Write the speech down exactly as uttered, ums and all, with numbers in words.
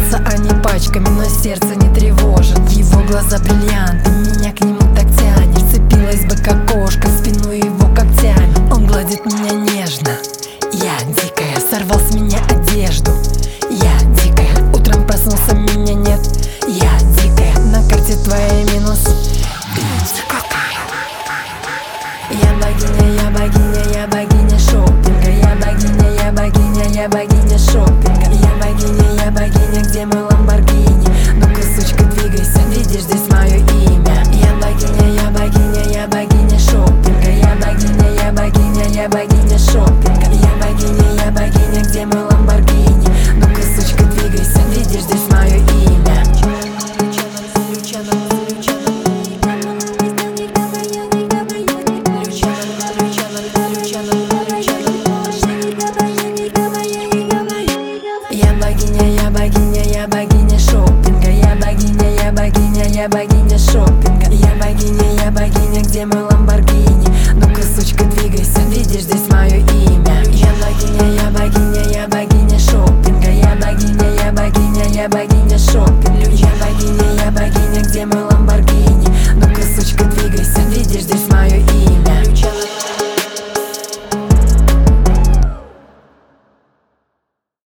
Сыпятся они пачками, но сердце не тревожит. Его глаза бриллианты, меня к нему так тянет. Цепилась бы как кошка в спину его когтями. Он гладит меня нежно, я дикая. Сорвал с меня одежду, я дикая. Утром проснулся, меня нет, я дикая. На карте твоя минус, ты дикая. Я богиня, я богиня, я богиня шопинга. Я богиня, я богиня, я богиня шопинга. Я богиня, я богиня, где мой ламборгини? Ну-ка, сучка, двигайся, видишь здесь мое имя. Я богиня, я богиня, я богиня шопинга. Я богиня, я богиня, я богиня шопинга. Я богиня, я богиня, где мой ламборгини? Ну-ка, сучка, двигайся, видишь здесь мое имя. Я богиня, я богиня, я богиня шопинга. Я богиня, я богиня, я богиня шопинга. Я богиня, я богиня, где мой ламборгини? Ну-ка, сучка, двигайся, видишь здесь мое имя. Я богиня, я богиня, я богиня шопинга. Я богиня, я богиня, я богиня шопинга. Я богиня, я богиня, где мой ламборгини?